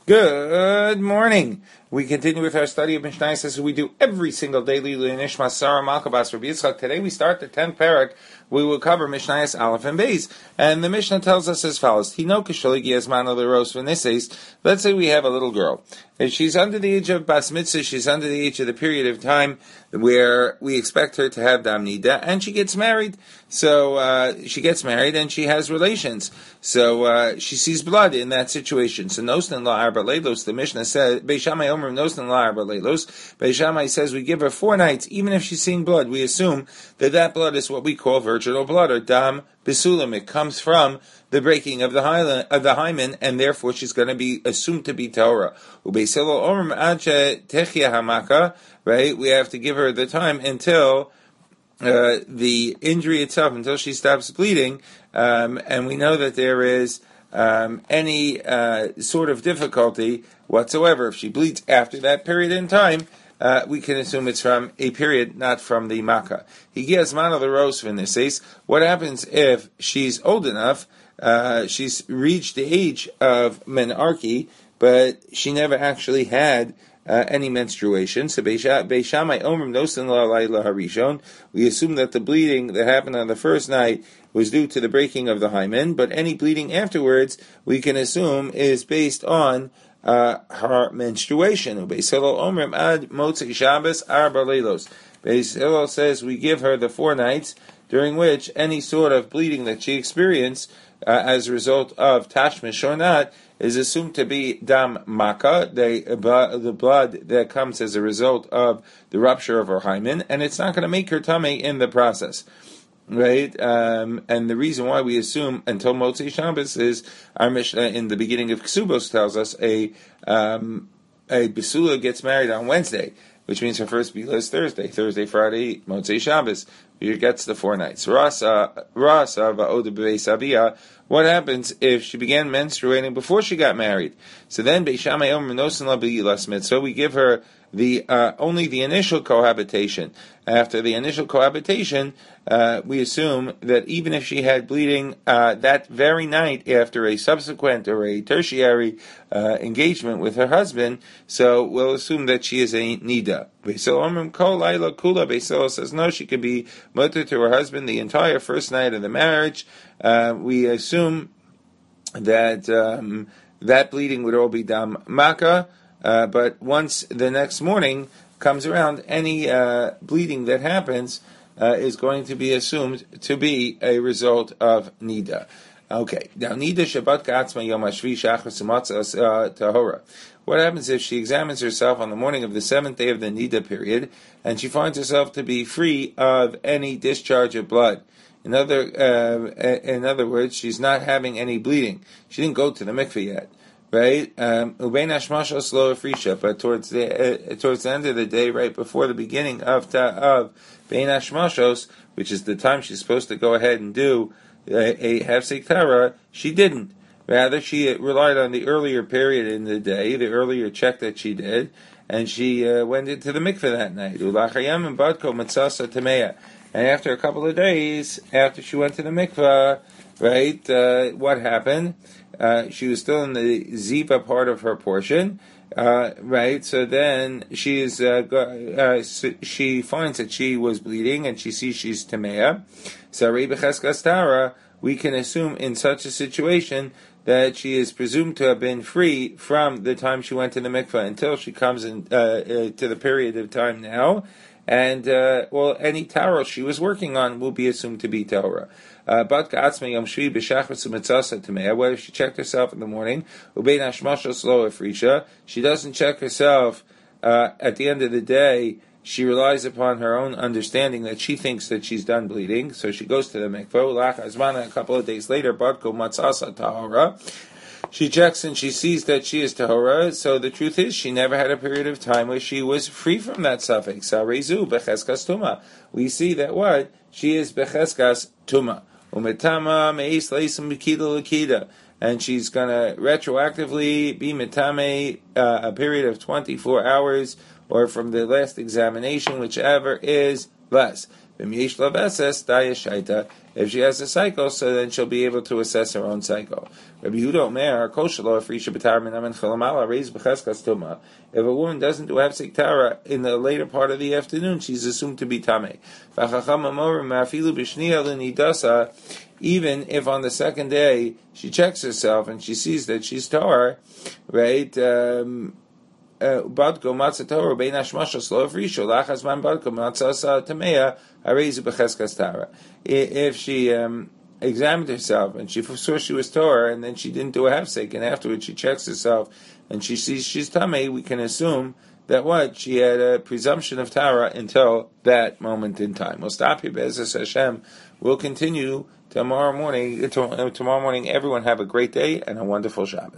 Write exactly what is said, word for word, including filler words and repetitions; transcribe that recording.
Good morning. We continue with our study of Mishnayos as we do every single day. Nishmas Sarah Malkabas Rabbi Yitzchak. Today we start the tenth parak. We will cover Mishnayos Aleph and Beis. And the Mishnah tells us as follows. Let's say we have a little girl. And she's under the age of Bas Mitzvah. She's under the age of the period of time where we expect her to have Dam Nida. And she gets married. So uh, she gets married and she has relations. So uh, she sees blood in that situation. So Nosnan La Arba Leilos, the Mishnah says, Beis Shammai Omer Nosnan La Arba Leilos. Beis Shammai says we give her four nights, even if she's seeing blood. We assume that that blood is what we call virginal blood, or Dam Besulim. It comes from the breaking of the hymen, of the hymen, and therefore she's going to be assumed to be Torah. Right? We have to give her the time until uh, the injury itself, until she stops bleeding, um, and we know that there is um, any uh, sort of difficulty whatsoever. If she bleeds after that period in time, Uh, we can assume it's from a period, not from the makkah. He gives man of the rose when this says, what happens if she's old enough, uh, she's reached the age of menarche, but she never actually had uh, any menstruation? So Beis Shammai Omrim Nosan La'Layla Harishon, we assume that the bleeding that happened on the first night was due to the breaking of the hymen, but any bleeding afterwards, we can assume, is based on Uh, her menstruation. Beis Hillel Omrim Ad Motzei Shabbos Arba Leilos. Beis Hillel says we give her the four nights during which any sort of bleeding that she experienced uh, as a result of tashmish or not is assumed to be dam makkah, the, uh, the blood that comes as a result of the rupture of her hymen, and it's not going to make her tummy in the process. Right, um, and the reason why we assume until Motzei Shabbos is our Mishnah in the beginning of Ksubos tells us a um, a Besula gets married on Wednesday, which means her first Bila is Thursday, Thursday, Friday, Motzei Shabbos. He gets the four nights. Rasa Rasa Va'oda Beis Abiyah. What happens if she began menstruating before she got married? So then Beis Shammai Omer Nosan La B'Yilas Mitzvah. We give her the uh, only the initial cohabitation. After the initial cohabitation, uh, we assume that even if she had bleeding uh, that very night after a subsequent or a tertiary uh, engagement with her husband, so we'll assume that she is a nida. Beis Hillel Kol Laila Kula. Beis Hillel says no, she could be mutter to her husband the entire first night of the marriage. Uh, we assume that um, that bleeding would all be dam makkah. Uh, but once the next morning comes around, any uh, bleeding that happens uh, is going to be assumed to be a result of nida. Okay, now nida Shabbat ka'atzma yom hashvi shachar sumatzas tahora. What happens if she examines herself on the morning of the seventh day of the nida period, and she finds herself to be free of any discharge of blood? In other, uh, in other words, she's not having any bleeding. She didn't go to the mikveh yet. Right, um, ubein hashmashos lo afrisha, but towards the uh, towards the end of the day, right before the beginning of ta, of bein hashmashos, which is the time she's supposed to go ahead and do a, a hefsek tara, she didn't. Rather, she relied on the earlier period in the day, the earlier check that she did, and she uh, went into the mikveh that night. Ulachayam and badko matzasa tameya, and after a couple of days, after she went to the mikveh, right, uh, what happened? Uh, she was still in the ziva part of her portion, uh, right? So then she is, uh, uh, she finds that she was bleeding, and she sees she's tamea. So b'cheskas tara, we can assume in such a situation that she is presumed to have been free from the time she went to the mikveh until she comes in, uh, uh, to the period of time now. And, uh, well, any tara she was working on will be assumed to be Torah. But what if she checked herself in the morning? She doesn't check herself uh, at the end of the day. She relies upon her own understanding that she thinks that she's done bleeding. So she goes to the mikveh. A couple of days later, she checks and she sees that she is tahora. So the truth is, she never had a period of time where she was free from that suffix. We see that what? She is becheskas tuma. Umetama meis leisim mikida lakida. And she's going to retroactively be metame uh, a period of twenty-four hours, or from the last examination, whichever is less. If she has a cycle, so then she'll be able to assess her own cycle. Rabbi Yehuda Omer, if a woman doesn't do hefsek tara in the later part of the afternoon, she's assumed to be tameh. Even if on the second day she checks herself and she sees that she's tahor, right? Um, Badko matzah tahor bein hashmashos lo avrisho lachas man badko matzah tameya hareizu becheskas tara. If she um, examined herself and she saw she was tahor and then she didn't do a hefsek and afterwards she checks herself and she sees she's tameh, we can assume that what? She had a presumption of tara until that moment in time. We'll stop here, Be'ezus Hashem. We'll continue tomorrow morning. Tomorrow morning, everyone have a great day and a wonderful Shabbos.